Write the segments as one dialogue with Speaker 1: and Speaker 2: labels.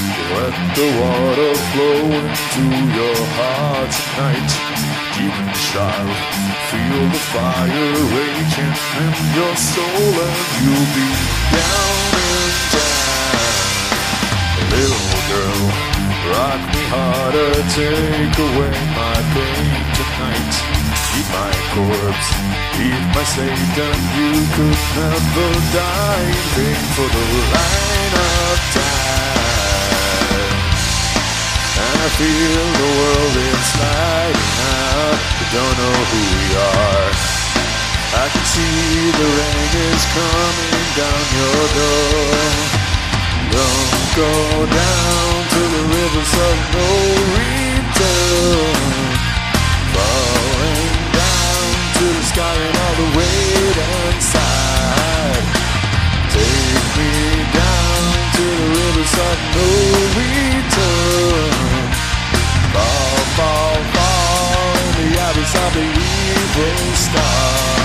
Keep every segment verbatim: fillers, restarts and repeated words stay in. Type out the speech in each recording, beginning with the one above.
Speaker 1: Let the water flow into your heart tonight. Demon child, feel the fire raging in your soul, and you'll be down and down. Little girl, rock me harder, take away my pain tonight. Eat my corpse, eat my Satan, you could never die in vain for the line of time. And I feel the world is sliding out, we don't know who we are. I can see the rain is coming down your door. Don't go down to the rivers of no return, falling down to the sky and all the weight inside. Take me down to the rivers of no return. Fall, fall, fall in the abyss of the evil star.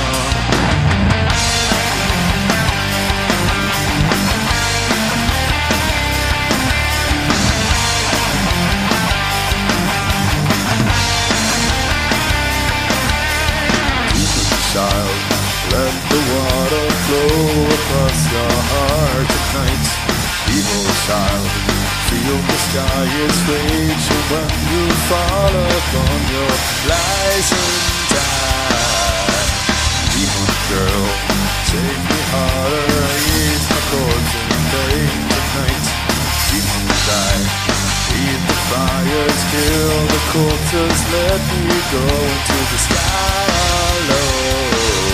Speaker 1: Child, let the water flow across your heart tonight. Evil child, feel the sky is raging when you fall upon your lies and die. Demon girl, take me harder, eat my corpse in vain tonight. Demon die, eat the fires, kill the corpses, let me go into the sky alone.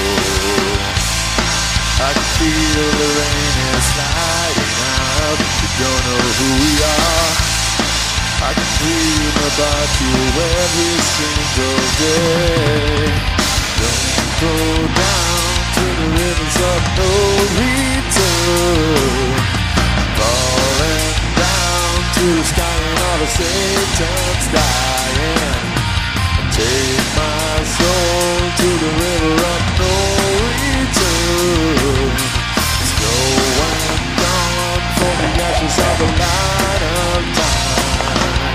Speaker 1: I can feel the rain is sliding out, we don't know who we are. I can dream about you every single day. Don't go down to the rivers of no return, falling down to the sky and all the Satan's dying. Take my soul to the river of no return. It's going down for the ashes of the light of time.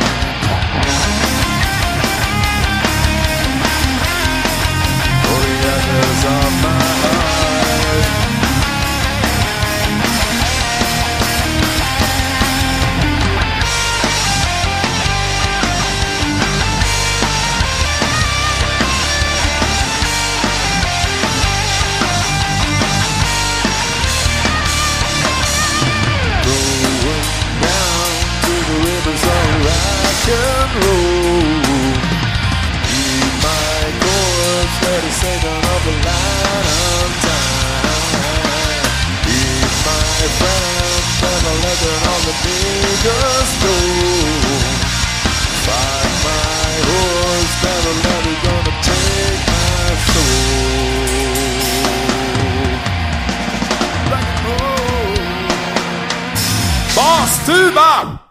Speaker 1: For the ashes of my heart. Rock and roll, eat my corpse, let it Satan of the light of time. Eat my friend, never let it on the biggest roll. Fight my horse, never let it gonna take my soul. Rock and roll. Boss Tuba!